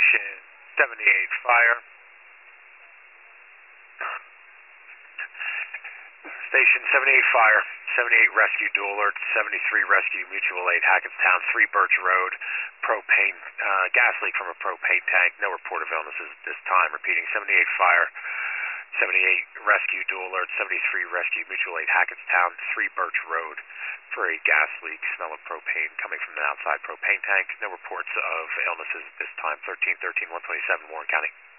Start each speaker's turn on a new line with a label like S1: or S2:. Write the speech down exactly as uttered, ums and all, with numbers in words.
S1: Station seventy-eight Fire. Station seventy-eight Fire, seventy-eight Rescue Dual Alert, seventy-three Rescue Mutual Aid Hackettstown, three Birch Road, propane, uh, gas leak from a propane tank. No report of illnesses at this time. Repeating, seventy-eight Fire, seventy-eight Rescue Dual Alert, seventy-three Rescue Mutual Aid Hackettstown, three Birch Road for a gas leak, smell of propane coming from an outside propane tank. No reports of illnesses at this time. thirteen thirteen one twenty-seven, Warren County.